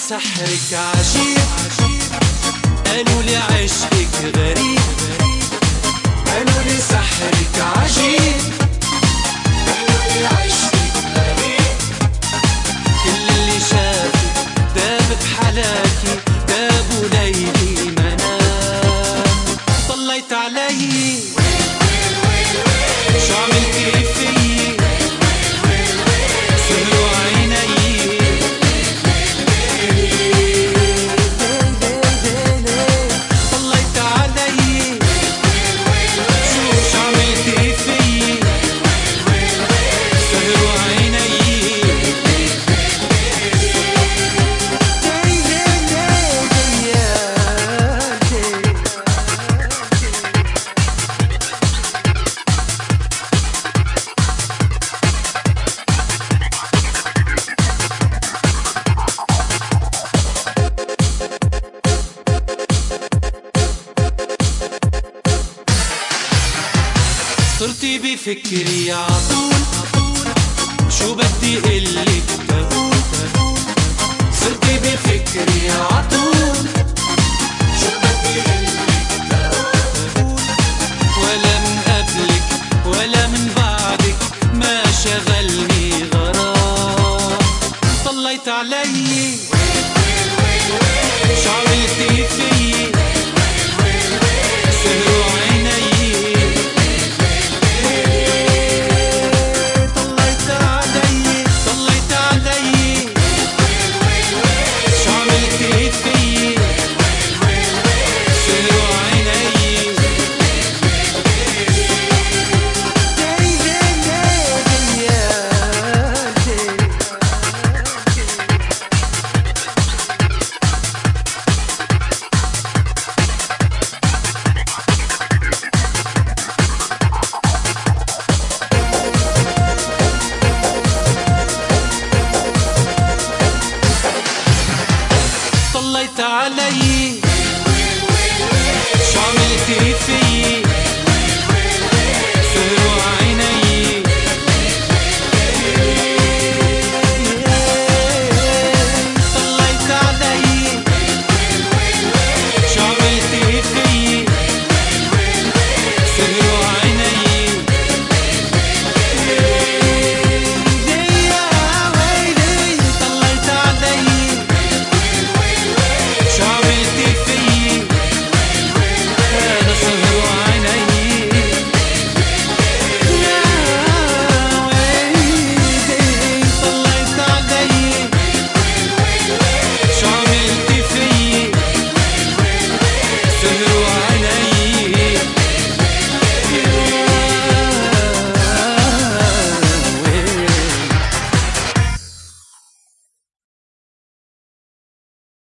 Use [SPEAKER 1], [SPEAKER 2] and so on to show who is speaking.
[SPEAKER 1] سحرك عجيب، قالوا لي عشقك غريب، قالوا لي سحرك عجيب، قالوا لي عشقك غريب. كل اللي شافك داب بحلاكي، دابوا ليلي منام. طليت علي شو عملتي فيي، سهروا عيني. طليت علي شو عملتي فيي، سهروا عيني. صرتي بفكري عطول، شو بدي قلك تقول. صرتي بفكري عطول، شو بدي قلك